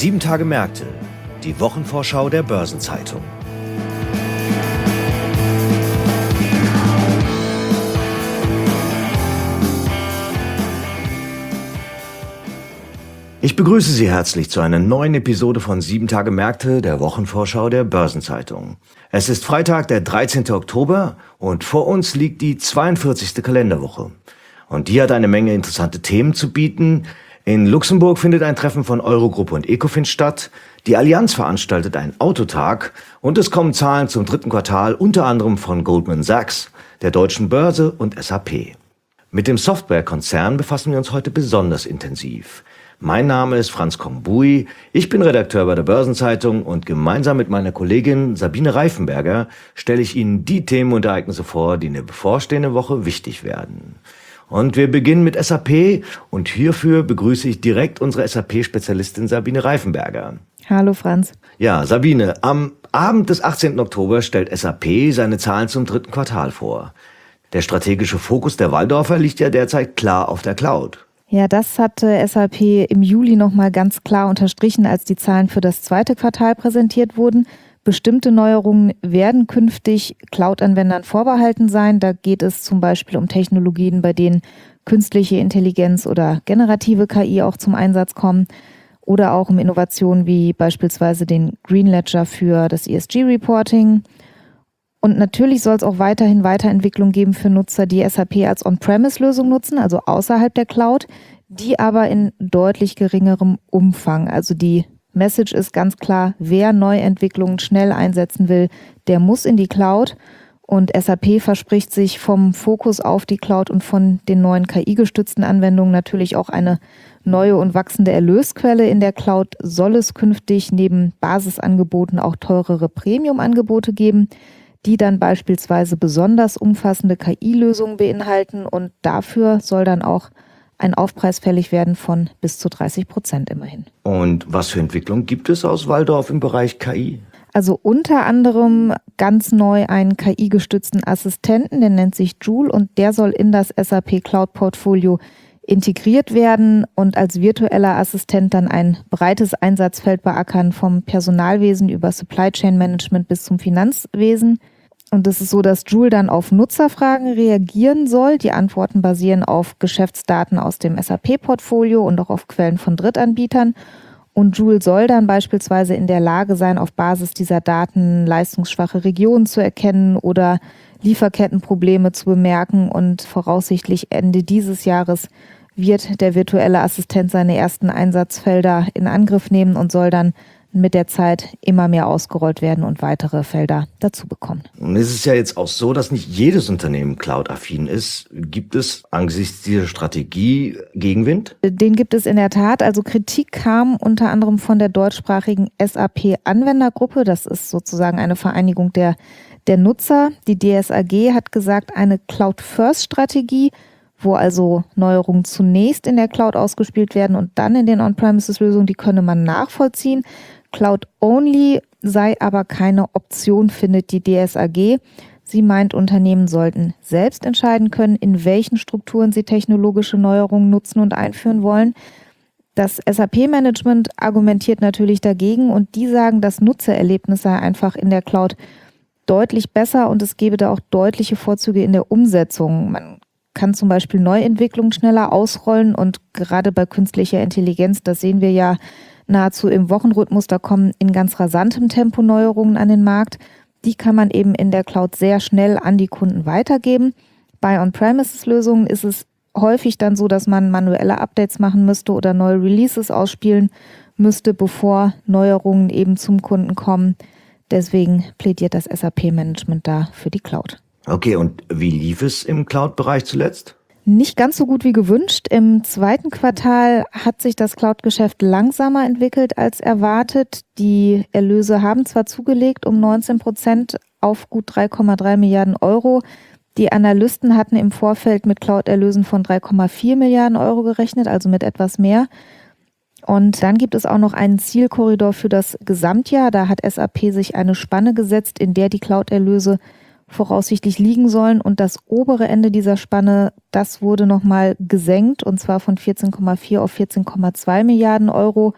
7 Tage Märkte, die Wochenvorschau der Börsenzeitung. Ich begrüße Sie herzlich zu einer neuen Episode von 7 Tage Märkte, der Wochenvorschau der Börsenzeitung. Es ist Freitag, der 13. Oktober und vor uns liegt die 42. Kalenderwoche. Und die hat eine Menge interessante Themen zu bieten. In Luxemburg findet ein Treffen von Eurogruppe und Ecofin statt. Die Allianz veranstaltet einen Autotag und es kommen Zahlen zum dritten Quartal, unter anderem von Goldman Sachs, der Deutschen Börse und SAP. Mit dem Softwarekonzern befassen wir uns heute besonders intensiv. Mein Name ist Franz Kongbui, ich bin Redakteur bei der Börsenzeitung und gemeinsam mit meiner Kollegin Sabine Reifenberger stelle ich Ihnen die Themen und Ereignisse vor, die in der bevorstehenden Woche wichtig werden. Und wir beginnen mit SAP und hierfür begrüße ich direkt unsere SAP-Spezialistin Sabine Reifenberger. Hallo Franz. Ja, Sabine, am Abend des 18. Oktober stellt SAP seine Zahlen zum dritten Quartal vor. Der strategische Fokus der Walldorfer liegt ja derzeit klar auf der Cloud. Ja, das hatte SAP im Juli nochmal ganz klar unterstrichen, als die Zahlen für das zweite Quartal präsentiert wurden. Bestimmte Neuerungen werden künftig Cloud-Anwendern vorbehalten sein. Da geht es zum Beispiel um Technologien, bei denen künstliche Intelligenz oder generative KI auch zum Einsatz kommen. Oder auch um Innovationen wie beispielsweise den Green Ledger für das ESG-Reporting. Und natürlich soll es auch weiterhin Weiterentwicklung geben für Nutzer, die SAP als On-Premise-Lösung nutzen, also außerhalb der Cloud, die aber in deutlich geringerem Umfang. Also die Message ist ganz klar, wer Neuentwicklungen schnell einsetzen will, der muss in die Cloud. Und SAP verspricht sich vom Fokus auf die Cloud und von den neuen KI-gestützten Anwendungen natürlich auch eine neue und wachsende Erlösquelle. In der Cloud soll es künftig neben Basisangeboten auch teurere Premium-Angebote geben, die dann beispielsweise besonders umfassende KI-Lösungen beinhalten. Und dafür soll dann auch ein Aufpreis fällig werden von bis zu 30% immerhin. Und was für Entwicklungen gibt es aus Walldorf im Bereich KI? Also unter anderem ganz neu einen KI-gestützten Assistenten, der nennt sich Joule und der soll in das SAP Cloud-Portfolio integriert werden und als virtueller Assistent dann ein breites Einsatzfeld beackern, vom Personalwesen über Supply Chain Management bis zum Finanzwesen. Und es ist so, dass Joule dann auf Nutzerfragen reagieren soll. Die Antworten basieren auf Geschäftsdaten aus dem SAP-Portfolio und auch auf Quellen von Drittanbietern. Und Joule soll dann beispielsweise in der Lage sein, auf Basis dieser Daten leistungsschwache Regionen zu erkennen oder Lieferkettenprobleme zu bemerken. Und voraussichtlich Ende dieses Jahres wird der virtuelle Assistent seine ersten Einsatzfelder in Angriff nehmen und soll dann mit der Zeit immer mehr ausgerollt werden und weitere Felder dazu bekommen. Und es ist ja jetzt auch so, dass nicht jedes Unternehmen Cloud-affin ist. Gibt es angesichts dieser Strategie Gegenwind? Den gibt es in der Tat. Also Kritik kam unter anderem von der deutschsprachigen SAP-Anwendergruppe. Das ist sozusagen eine Vereinigung der Nutzer. Die DSAG hat gesagt, eine Cloud-First-Strategie, wo also Neuerungen zunächst in der Cloud ausgespielt werden und dann in den On-Premises-Lösungen, die könne man nachvollziehen. Cloud-only sei aber keine Option, findet die DSAG. Sie meint, Unternehmen sollten selbst entscheiden können, in welchen Strukturen sie technologische Neuerungen nutzen und einführen wollen. Das SAP-Management argumentiert natürlich dagegen und die sagen, das Nutzererlebnis sei einfach in der Cloud deutlich besser und es gebe da auch deutliche Vorzüge in der Umsetzung. Man kann zum Beispiel Neuentwicklungen schneller ausrollen und gerade bei künstlicher Intelligenz, das sehen wir ja nahezu im Wochenrhythmus, da kommen in ganz rasantem Tempo Neuerungen an den Markt. Die kann man eben in der Cloud sehr schnell an die Kunden weitergeben. Bei On-Premises-Lösungen ist es häufig dann so, dass man manuelle Updates machen müsste oder neue Releases ausspielen müsste, bevor Neuerungen eben zum Kunden kommen. Deswegen plädiert das SAP-Management da für die Cloud. Okay, und wie lief es im Cloud-Bereich zuletzt? Nicht ganz so gut wie gewünscht. Im zweiten Quartal hat sich das Cloud-Geschäft langsamer entwickelt als erwartet. Die Erlöse haben zwar zugelegt um 19% auf gut 3,3 Milliarden Euro. Die Analysten hatten im Vorfeld mit Cloud-Erlösen von 3,4 Milliarden Euro gerechnet, also mit etwas mehr. Und dann gibt es auch noch einen Zielkorridor für das Gesamtjahr. Da hat SAP sich eine Spanne gesetzt, in der die Cloud-Erlöse voraussichtlich liegen sollen. Und das obere Ende dieser Spanne, das wurde nochmal gesenkt, und zwar von 14,4 auf 14,2 Milliarden Euro.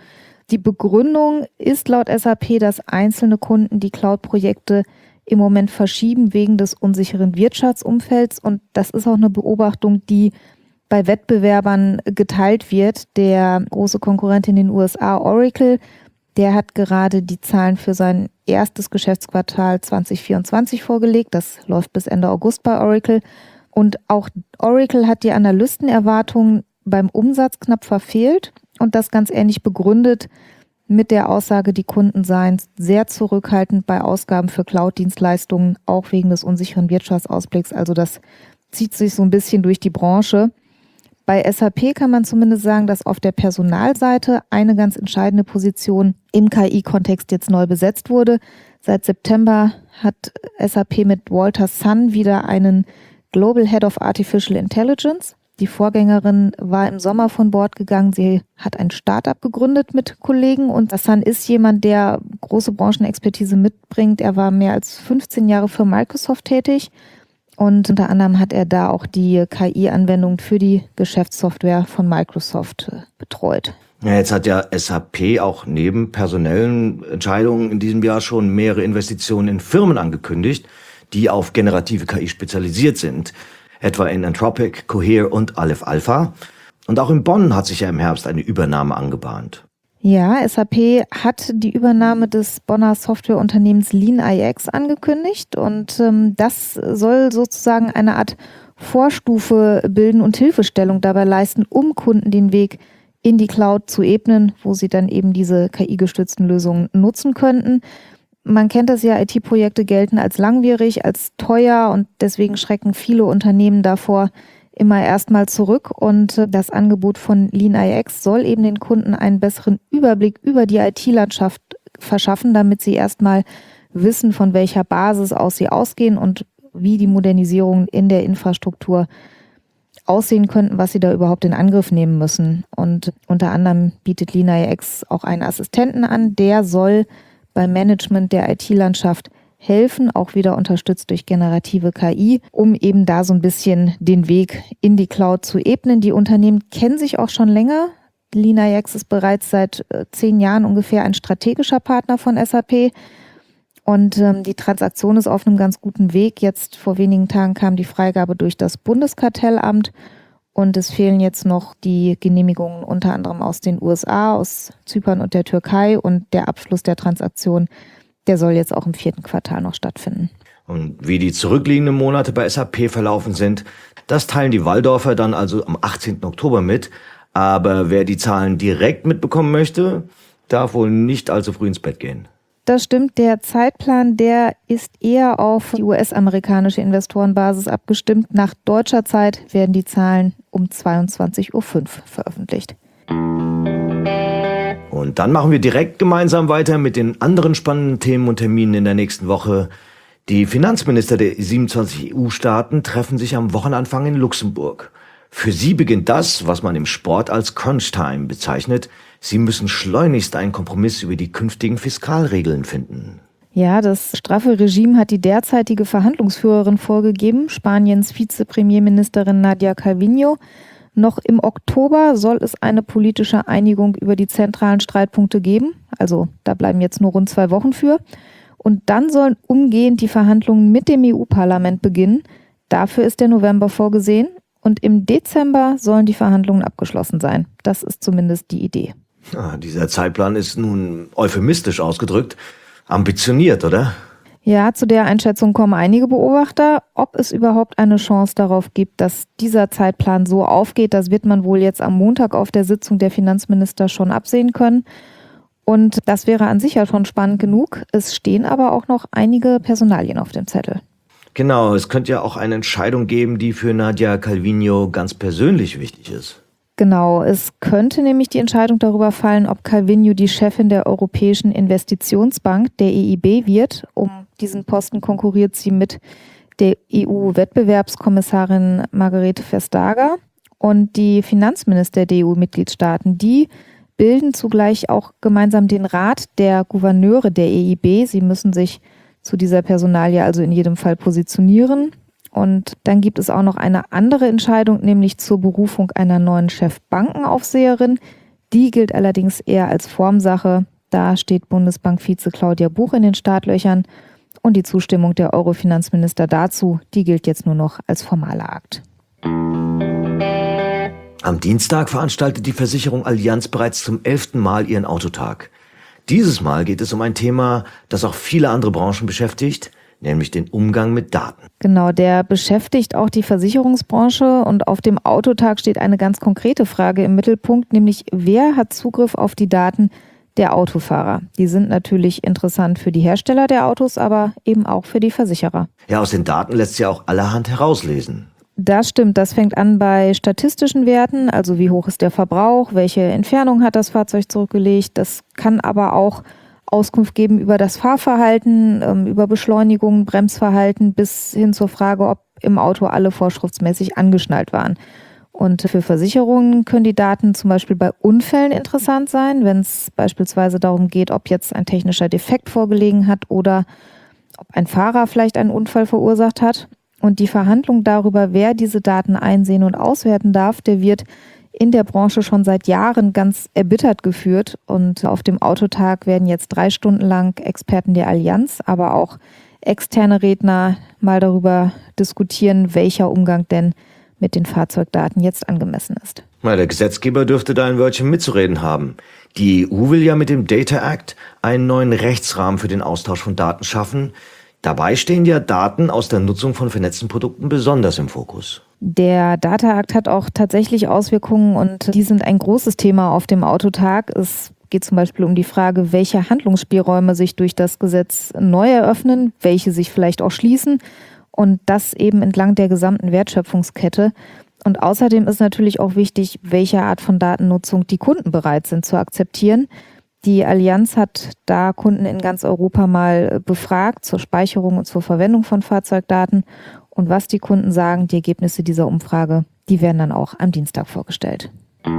Die Begründung ist laut SAP, dass einzelne Kunden die Cloud-Projekte im Moment verschieben wegen des unsicheren Wirtschaftsumfelds. Und das ist auch eine Beobachtung, die bei Wettbewerbern geteilt wird. Der große Konkurrent in den USA, Oracle, der hat gerade die Zahlen für sein erstes Geschäftsquartal 2024 vorgelegt. Das läuft bis Ende August bei Oracle. Und auch Oracle hat die Analystenerwartungen beim Umsatz knapp verfehlt und das ganz ähnlich begründet mit der Aussage, die Kunden seien sehr zurückhaltend bei Ausgaben für Cloud-Dienstleistungen, auch wegen des unsicheren Wirtschaftsausblicks. Also das zieht sich so ein bisschen durch die Branche. Bei SAP kann man zumindest sagen, dass auf der Personalseite eine ganz entscheidende Position im KI-Kontext jetzt neu besetzt wurde. Seit September hat SAP mit Walter Sun wieder einen Global Head of Artificial Intelligence. Die Vorgängerin war im Sommer von Bord gegangen. Sie hat ein Startup gegründet mit Kollegen und Sun ist jemand, der große Branchenexpertise mitbringt. Er war mehr als 15 Jahre für Microsoft tätig und unter anderem hat er da auch die KI-Anwendung für die Geschäftssoftware von Microsoft betreut. Ja, jetzt hat ja SAP auch neben personellen Entscheidungen in diesem Jahr schon mehrere Investitionen in Firmen angekündigt, die auf generative KI spezialisiert sind. Etwa in Anthropic, Cohere und Aleph Alpha. Und auch in Bonn hat sich ja im Herbst eine Übernahme angebahnt. Ja, SAP hat die Übernahme des Bonner Softwareunternehmens LeanIX angekündigt und das soll sozusagen eine Art Vorstufe bilden und Hilfestellung dabei leisten, um Kunden den Weg in die Cloud zu ebnen, wo sie dann eben diese KI-gestützten Lösungen nutzen könnten. Man kennt das ja, IT-Projekte gelten als langwierig, als teuer und deswegen schrecken viele Unternehmen davor immer erstmal zurück. Und das Angebot von LeanIX soll eben den Kunden einen besseren Überblick über die IT-Landschaft verschaffen, damit sie erstmal wissen, von welcher Basis aus sie ausgehen und wie die Modernisierungen in der Infrastruktur aussehen könnten, was sie da überhaupt in Angriff nehmen müssen. Und unter anderem bietet LeanIX auch einen Assistenten an, der soll beim Management der IT-Landschaft helfen, auch wieder unterstützt durch generative KI, um eben da so ein bisschen den Weg in die Cloud zu ebnen. Die Unternehmen kennen sich auch schon länger. LeanIX ist bereits seit 10 Jahren ungefähr ein strategischer Partner von SAP und die Transaktion ist auf einem ganz guten Weg. Jetzt vor wenigen Tagen kam die Freigabe durch das Bundeskartellamt und es fehlen jetzt noch die Genehmigungen unter anderem aus den USA, aus Zypern und der Türkei und der Abschluss der Transaktion, der soll jetzt auch im 4. Quartal noch stattfinden. Und wie die zurückliegenden Monate bei SAP verlaufen sind, das teilen die Walldorfer dann also am 18. Oktober mit. Aber wer die Zahlen direkt mitbekommen möchte, darf wohl nicht allzu früh ins Bett gehen. Das stimmt, der Zeitplan, der ist eher auf die US-amerikanische Investorenbasis abgestimmt. Nach deutscher Zeit werden die Zahlen um 22.05 Uhr veröffentlicht. Und dann machen wir direkt gemeinsam weiter mit den anderen spannenden Themen und Terminen in der nächsten Woche. Die Finanzminister der 27 EU-Staaten treffen sich am Wochenanfang in Luxemburg. Für sie beginnt das, was man im Sport als Crunch-Time bezeichnet. Sie müssen schleunigst einen Kompromiss über die künftigen Fiskalregeln finden. Ja, das straffe Regime hat die derzeitige Verhandlungsführerin vorgegeben, Spaniens Vizepremierministerin Nadia Calviño. Noch im Oktober soll es eine politische Einigung über die zentralen Streitpunkte geben. Also da bleiben jetzt nur rund 2 Wochen für. Und dann sollen umgehend die Verhandlungen mit dem EU-Parlament beginnen. Dafür ist der November vorgesehen. Und im Dezember sollen die Verhandlungen abgeschlossen sein. Das ist zumindest die Idee. Ja, dieser Zeitplan ist nun euphemistisch ausgedrückt. Ambitioniert, oder? Ja, zu der Einschätzung kommen einige Beobachter. Ob es überhaupt eine Chance darauf gibt, dass dieser Zeitplan so aufgeht, das wird man wohl jetzt am Montag auf der Sitzung der Finanzminister schon absehen können. Und das wäre an sich ja schon spannend genug. Es stehen aber auch noch einige Personalien auf dem Zettel. Genau, es könnte ja auch eine Entscheidung geben, die für Nadia Calviño ganz persönlich wichtig ist. Genau, es könnte nämlich die Entscheidung darüber fallen, ob Calviño die Chefin der Europäischen Investitionsbank, der EIB, wird. Um diesen Posten konkurriert sie mit der EU-Wettbewerbskommissarin Margrethe Vestager. Und die Finanzminister der EU-Mitgliedstaaten, die bilden zugleich auch gemeinsam den Rat der Gouverneure der EIB. Sie müssen sich zu dieser Personalie also in jedem Fall positionieren. Und dann gibt es auch noch eine andere Entscheidung, nämlich zur Berufung einer neuen Chefbankenaufseherin. Die gilt allerdings eher als Formsache. Da steht Bundesbankvize Claudia Buch in den Startlöchern und die Zustimmung der Euro-Finanzminister dazu, die gilt jetzt nur noch als formaler Akt. Am Dienstag veranstaltet die Versicherung Allianz bereits zum 11. Mal ihren Autotag. Dieses Mal geht es um ein Thema, das auch viele andere Branchen beschäftigt, nämlich den Umgang mit Daten. Genau, der beschäftigt auch die Versicherungsbranche und auf dem Autotag steht eine ganz konkrete Frage im Mittelpunkt, nämlich wer hat Zugriff auf die Daten der Autofahrer? Die sind natürlich interessant für die Hersteller der Autos, aber eben auch für die Versicherer. Ja, aus den Daten lässt sich ja auch allerhand herauslesen. Das stimmt, das fängt an bei statistischen Werten, also wie hoch ist der Verbrauch, welche Entfernung hat das Fahrzeug zurückgelegt. Das kann aber auch Auskunft geben über das Fahrverhalten, über Beschleunigung, Bremsverhalten bis hin zur Frage, ob im Auto alle vorschriftsmäßig angeschnallt waren. Und für Versicherungen können die Daten zum Beispiel bei Unfällen interessant sein, wenn es beispielsweise darum geht, ob jetzt ein technischer Defekt vorgelegen hat oder ob ein Fahrer vielleicht einen Unfall verursacht hat. Und die Verhandlung darüber, wer diese Daten einsehen und auswerten darf, der wird in der Branche schon seit Jahren ganz erbittert geführt. Und auf dem Autotag werden jetzt 3 Stunden lang Experten der Allianz, aber auch externe Redner mal darüber diskutieren, welcher Umgang denn mit den Fahrzeugdaten jetzt angemessen ist. Na, der Gesetzgeber dürfte da ein Wörtchen mitzureden haben. Die EU will ja mit dem Data Act einen neuen Rechtsrahmen für den Austausch von Daten schaffen. Dabei stehen ja Daten aus der Nutzung von vernetzten Produkten besonders im Fokus. Der Data Act hat auch tatsächlich Auswirkungen und die sind ein großes Thema auf dem Autotag. Es geht zum Beispiel um die Frage, welche Handlungsspielräume sich durch das Gesetz neu eröffnen, welche sich vielleicht auch schließen und das eben entlang der gesamten Wertschöpfungskette. Und außerdem ist natürlich auch wichtig, welche Art von Datennutzung die Kunden bereit sind zu akzeptieren. Die Allianz hat da Kunden in ganz Europa mal befragt zur Speicherung und zur Verwendung von Fahrzeugdaten. Und was die Kunden sagen, die Ergebnisse dieser Umfrage, die werden dann auch am Dienstag vorgestellt.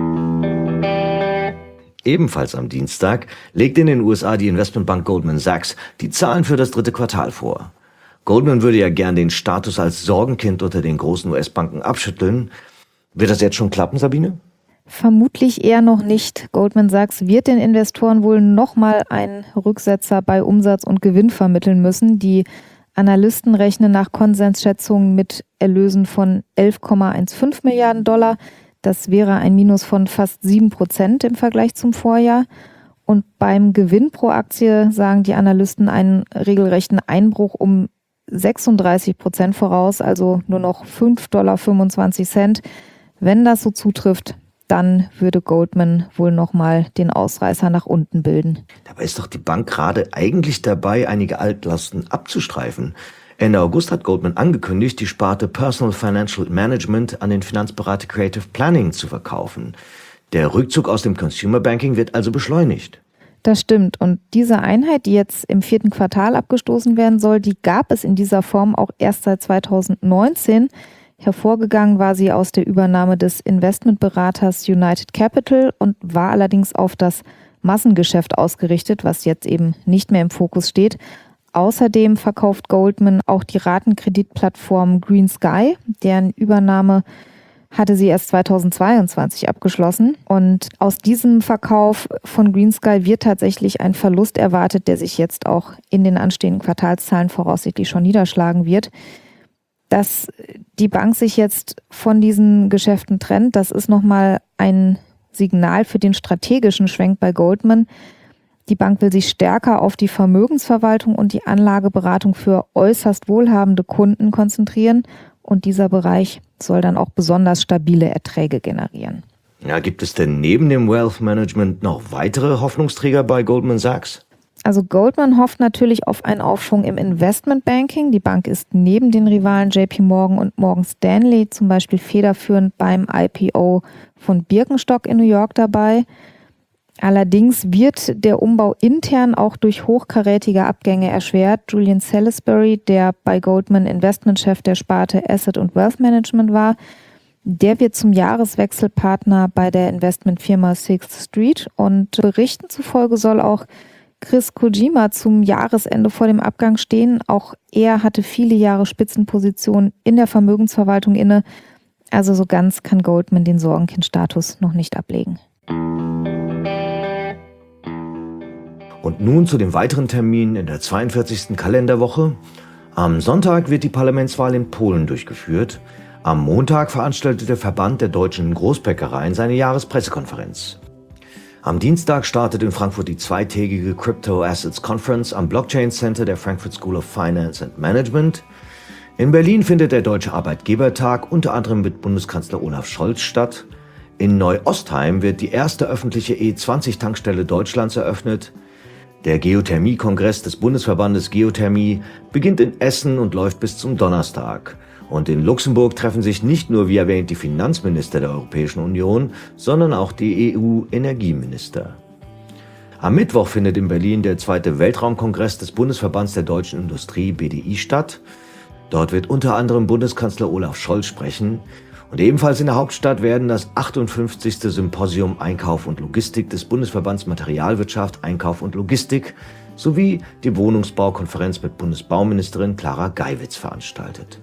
Ebenfalls am Dienstag legt in den USA die Investmentbank Goldman Sachs die Zahlen für das 3. Quartal vor. Goldman würde ja gern den Status als Sorgenkind unter den großen US-Banken abschütteln. Wird das jetzt schon klappen, Sabine? Vermutlich eher noch nicht. Goldman Sachs wird den Investoren wohl nochmal einen Rücksetzer bei Umsatz und Gewinn vermitteln müssen. Die Analysten rechnen nach Konsensschätzungen mit Erlösen von 11,15 Milliarden $. Das wäre ein Minus von fast 7% im Vergleich zum Vorjahr. Und beim Gewinn pro Aktie sagen die Analysten einen regelrechten Einbruch um 36% voraus, also nur noch $5,25. Wenn das so zutrifft, dann würde Goldman wohl nochmal den Ausreißer nach unten bilden. Dabei ist doch die Bank gerade eigentlich dabei, einige Altlasten abzustreifen. Ende August hat Goldman angekündigt, die Sparte Personal Financial Management an den Finanzberater Creative Planning zu verkaufen. Der Rückzug aus dem Consumer Banking wird also beschleunigt. Das stimmt. Und diese Einheit, die jetzt im 4. Quartal abgestoßen werden soll, die gab es in dieser Form auch erst seit 2019. Hervorgegangen war sie aus der Übernahme des Investmentberaters United Capital und war allerdings auf das Massengeschäft ausgerichtet, was jetzt eben nicht mehr im Fokus steht. Außerdem verkauft Goldman auch die Ratenkreditplattform Green Sky, deren Übernahme hatte sie erst 2022 abgeschlossen. Und aus diesem Verkauf von Green Sky wird tatsächlich ein Verlust erwartet, der sich jetzt auch in den anstehenden Quartalszahlen voraussichtlich schon niederschlagen wird. Dass die Bank sich jetzt von diesen Geschäften trennt, das ist nochmal ein Signal für den strategischen Schwenk bei Goldman. Die Bank will sich stärker auf die Vermögensverwaltung und die Anlageberatung für äußerst wohlhabende Kunden konzentrieren. Und dieser Bereich soll dann auch besonders stabile Erträge generieren. Ja, gibt es denn neben dem Wealth Management noch weitere Hoffnungsträger bei Goldman Sachs? Also Goldman hofft natürlich auf einen Aufschwung im Investmentbanking. Die Bank ist neben den Rivalen JP Morgan und Morgan Stanley zum Beispiel federführend beim IPO von Birkenstock in New York dabei. Allerdings wird der Umbau intern auch durch hochkarätige Abgänge erschwert. Julian Salisbury, der bei Goldman Investmentchef der Sparte Asset und Wealth Management war, der wird zum Jahreswechselpartner bei der Investmentfirma Sixth Street und Berichten zufolge soll auch Chris Kojima zum Jahresende vor dem Abgang stehen. Auch er hatte viele Jahre Spitzenpositionen in der Vermögensverwaltung inne. Also so ganz kann Goldman den Sorgenkind-Status noch nicht ablegen. Und nun zu den weiteren Terminen in der 42. Kalenderwoche. Am Sonntag wird die Parlamentswahl in Polen durchgeführt. Am Montag veranstaltet der Verband der deutschen Großbäckereien seine Jahrespressekonferenz. Am Dienstag startet in Frankfurt die zweitägige Crypto Assets Conference am Blockchain Center der Frankfurt School of Finance and Management. In Berlin findet der Deutsche Arbeitgebertag unter anderem mit Bundeskanzler Olaf Scholz statt. In Neu-Ostheim wird die erste öffentliche E20-Tankstelle Deutschlands eröffnet. Der Geothermie-Kongress des Bundesverbandes Geothermie beginnt in Essen und läuft bis zum Donnerstag. Und in Luxemburg treffen sich nicht nur, wie erwähnt, die Finanzminister der Europäischen Union, sondern auch die EU-Energieminister. Am Mittwoch findet in Berlin der zweite Weltraumkongress des Bundesverbands der deutschen Industrie BDI statt. Dort wird unter anderem Bundeskanzler Olaf Scholz sprechen. Und ebenfalls in der Hauptstadt werden das 58. Symposium Einkauf und Logistik des Bundesverbands Materialwirtschaft, Einkauf und Logistik sowie die Wohnungsbaukonferenz mit Bundesbauministerin Clara Geiwitz veranstaltet.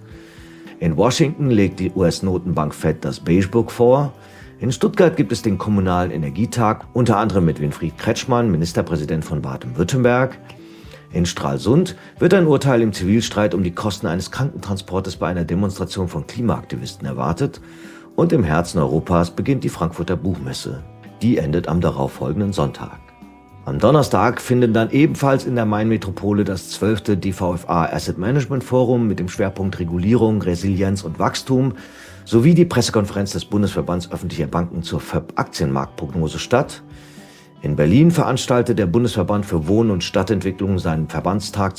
In Washington legt die US-Notenbank Fed das Beige Book vor. In Stuttgart gibt es den Kommunalen Energietag, unter anderem mit Winfried Kretschmann, Ministerpräsident von Baden-Württemberg. In Stralsund wird ein Urteil im Zivilstreit um die Kosten eines Krankentransportes bei einer Demonstration von Klimaaktivisten erwartet. Und im Herzen Europas beginnt die Frankfurter Buchmesse. Die endet am darauffolgenden Sonntag. Am Donnerstag findet dann ebenfalls in der Main-Metropole das 12. DVFA Asset Management Forum mit dem Schwerpunkt Regulierung, Resilienz und Wachstum sowie die Pressekonferenz des Bundesverbands öffentlicher Banken zur FÖB-Aktienmarktprognose statt. In Berlin veranstaltet der Bundesverband für Wohn- und Stadtentwicklung seinen Verbandstag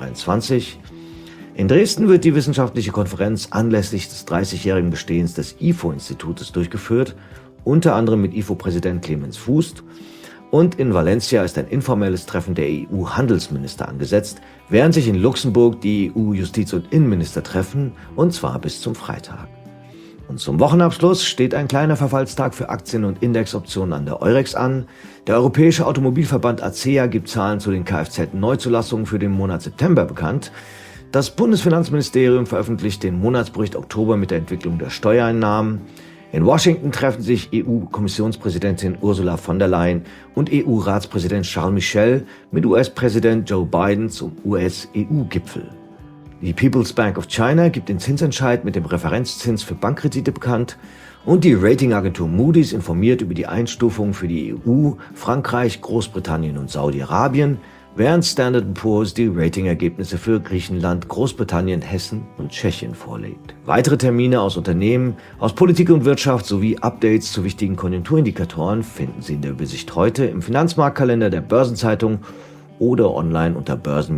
2023. In Dresden wird die wissenschaftliche Konferenz anlässlich des 30-jährigen Bestehens des IFO-Institutes durchgeführt, unter anderem mit IFO-Präsident Clemens Fuß. Und in Valencia ist ein informelles Treffen der EU-Handelsminister angesetzt, während sich in Luxemburg die EU-Justiz- und Innenminister treffen, und zwar bis zum Freitag. Und zum Wochenabschluss steht ein kleiner Verfallstag für Aktien- und Indexoptionen an der Eurex an. Der Europäische Automobilverband ACEA gibt Zahlen zu den Kfz-Neuzulassungen für den Monat September bekannt. Das Bundesfinanzministerium veröffentlicht den Monatsbericht Oktober mit der Entwicklung der Steuereinnahmen. In Washington treffen sich EU-Kommissionspräsidentin Ursula von der Leyen und EU-Ratspräsident Charles Michel mit US-Präsident Joe Biden zum US-EU-Gipfel. Die People's Bank of China gibt den Zinsentscheid mit dem Referenzzins für Bankkredite bekannt und die Ratingagentur Moody's informiert über die Einstufungen für die EU, Frankreich, Großbritannien und Saudi-Arabien, während Standard & Poor's die Ratingergebnisse für Griechenland, Großbritannien, Hessen und Tschechien vorlegt. Weitere Termine aus Unternehmen, aus Politik und Wirtschaft sowie Updates zu wichtigen Konjunkturindikatoren finden Sie in der Übersicht heute im Finanzmarktkalender der Börsenzeitung oder online unter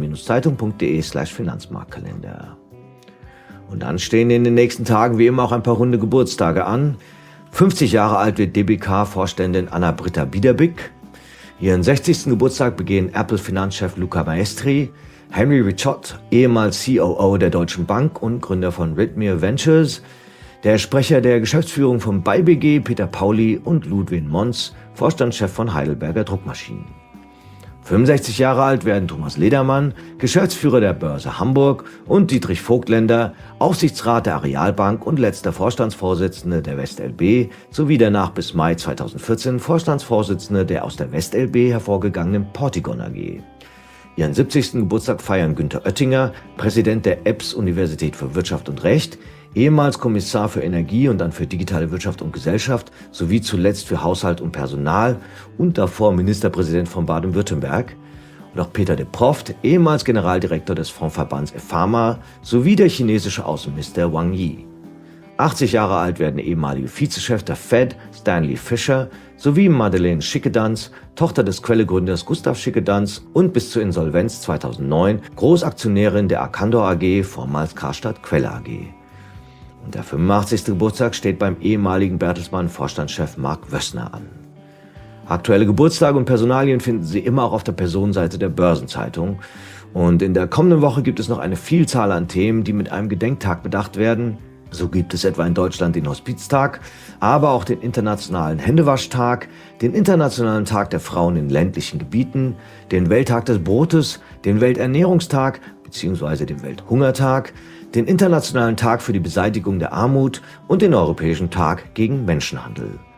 börsen-zeitung.de/Finanzmarktkalender. Und dann stehen in den nächsten Tagen wie immer auch ein paar runde Geburtstage an. 50 Jahre alt wird DBK-Vorständin Anna-Britta Biederbick. Ihren 60. Geburtstag begehen Apple-Finanzchef Luca Maestri, Henry Richot, ehemals COO der Deutschen Bank und Gründer von Rhythmia Ventures, der Sprecher der Geschäftsführung von BayBG, Peter Pauli, und Ludwin Mons, Vorstandschef von Heidelberger Druckmaschinen. 65 Jahre alt werden Thomas Ledermann, Geschäftsführer der Börse Hamburg, und Dietrich Vogtländer, Aufsichtsrat der Arealbank und letzter Vorstandsvorsitzende der WestLB sowie danach bis Mai 2014 Vorstandsvorsitzende der aus der WestLB hervorgegangenen Portigon AG. Ihren 70. Geburtstag feiern Günther Oettinger, Präsident der EBS-Universität für Wirtschaft und Recht, ehemals Kommissar für Energie und dann für digitale Wirtschaft und Gesellschaft sowie zuletzt für Haushalt und Personal und davor Ministerpräsident von Baden-Württemberg. Und auch Peter de Proft, ehemals Generaldirektor des Fondsverbands EFAMA sowie der chinesische Außenminister Wang Yi. 80 Jahre alt werden ehemalige Vizechef der Fed Stanley Fischer sowie Madeleine Schickedanz, Tochter des Quelle-Gründers Gustav Schickedanz und bis zur Insolvenz 2009 Großaktionärin der Arcandor AG, vormals Karstadt Quelle AG. Und der 85. Geburtstag steht beim ehemaligen Bertelsmann-Vorstandschef Mark Wössner an. Aktuelle Geburtstage und Personalien finden Sie immer auch auf der Personenseite der Börsenzeitung. Und in der kommenden Woche gibt es noch eine Vielzahl an Themen, die mit einem Gedenktag bedacht werden. So gibt es etwa in Deutschland den Hospiztag, aber auch den Internationalen Händewaschtag, den Internationalen Tag der Frauen in ländlichen Gebieten, den Welttag des Brotes, den Welternährungstag bzw. den Welthungertag, den Internationalen Tag für die Beseitigung der Armut und den Europäischen Tag gegen Menschenhandel.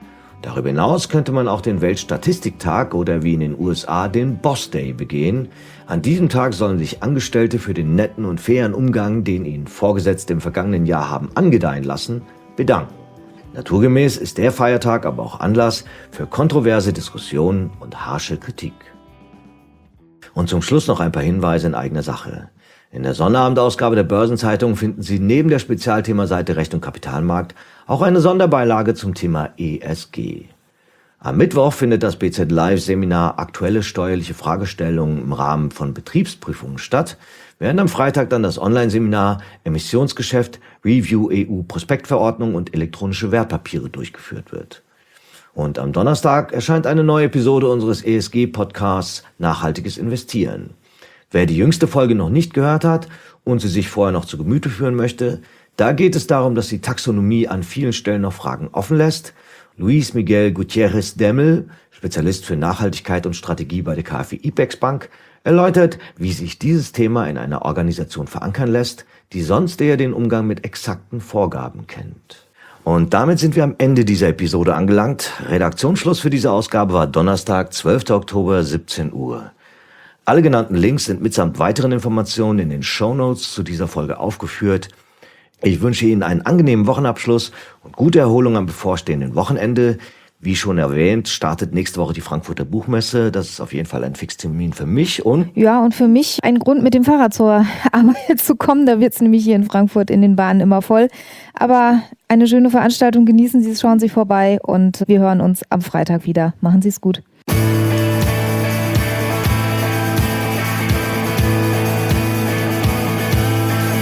Darüber hinaus könnte man auch den Weltstatistiktag oder wie in den USA den Boss Day begehen. An diesem Tag sollen sich Angestellte für den netten und fairen Umgang, den ihnen Vorgesetzte im vergangenen Jahr haben angedeihen lassen, bedanken. Naturgemäß ist der Feiertag aber auch Anlass für kontroverse Diskussionen und harsche Kritik. Und zum Schluss noch ein paar Hinweise in eigener Sache. In der Sonnterabendausgabe der Börsenzeitung finden Sie neben der Spezialthemaseite Recht und Kapitalmarkt auch eine Sonderbeilage zum Thema ESG. Am Mittwoch findet das BZ Live-Seminar Aktuelle steuerliche Fragestellungen im Rahmen von Betriebsprüfungen statt, während am Freitag dann das Online-Seminar Emissionsgeschäft, Review EU-Prospektverordnung und elektronische Wertpapiere durchgeführt wird. Und am Donnerstag erscheint eine neue Episode unseres ESG-Podcasts Nachhaltiges Investieren. Wer die jüngste Folge noch nicht gehört hat und sie sich vorher noch zu Gemüte führen möchte, da geht es darum, dass die Taxonomie an vielen Stellen noch Fragen offen lässt. Luis Miguel Gutierrez Demmel, Spezialist für Nachhaltigkeit und Strategie bei der KfW IPEX Bank, erläutert, wie sich dieses Thema in einer Organisation verankern lässt, die sonst eher den Umgang mit exakten Vorgaben kennt. Und damit sind wir am Ende dieser Episode angelangt. Redaktionsschluss für diese Ausgabe war Donnerstag, 12. Oktober, 17 Uhr. Alle genannten Links sind mitsamt weiteren Informationen in den Shownotes zu dieser Folge aufgeführt. Ich wünsche Ihnen einen angenehmen Wochenabschluss und gute Erholung am bevorstehenden Wochenende. Wie schon erwähnt, startet nächste Woche die Frankfurter Buchmesse. Das ist auf jeden Fall ein Fixtermin für mich und... Ja, und für mich ein Grund, mit dem Fahrrad zur Arbeit zu kommen. Da wird es nämlich hier in Frankfurt in den Bahnen immer voll. Aber eine schöne Veranstaltung. Genießen Sie es, schauen Sie vorbei und wir hören uns am Freitag wieder. Machen Sie es gut.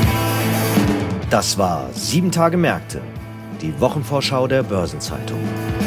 Das war 7 Tage Märkte, die Wochenvorschau der Börsenzeitung.